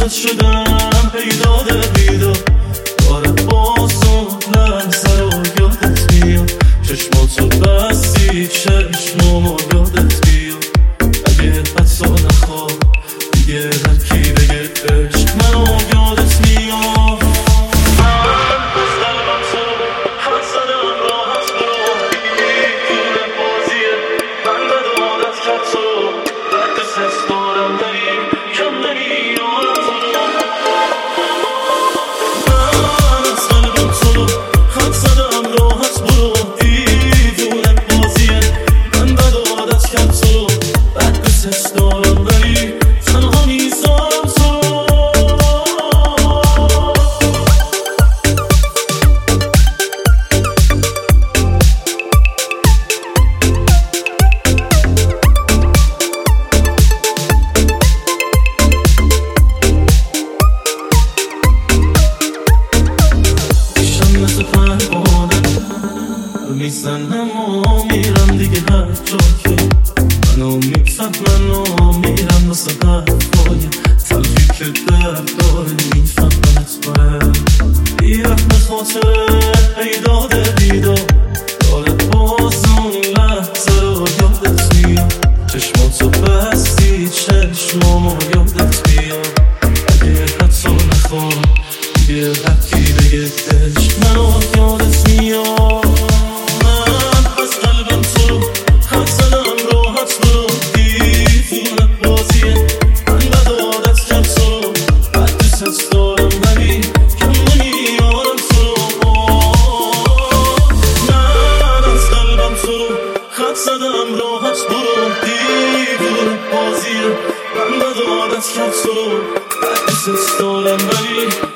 واسط شدم پیداد بیدار داره بازم لحظه رو یادت میاد چشماتو بستی چشمامو یادت بیاد اگه حتی نخواه دیگه هرکی بگه عشق منو یادت میاد من از قلبم تو خط زدم راحت برو دیوونه بازیه من بد عادت کرد تو بد دوست دارم ولی کم نمیارم تو من از قلبم تو خط زدم راحت برو دیوونه بازیه من بد عادت کرد تو بد دوست دارم ولی تنها میذارم تو مثل پروانه میزنم و میرم دیگه هر جا که منو میپسد منو میرم واسه حرفای تلخی که درد داره میفهمت باید بیرم به خاطر پیداد بیدار داره باز اون لحظه رو یادت میاد چشماتو بستی چشمامو یادت میاد اگه حتی نخواد دیگه هرکی بگه عشق منو یادت میاد من از قلبم تو خط زدم راحت برو دیوونه بازیه من بد عادت کرد تو بد دوست دارم ولی کم نمیارم تو من از قلبم تو خط زدم راحت برو دیوونه بازیه من بد عادت کرد تو بد دوست دارم ولی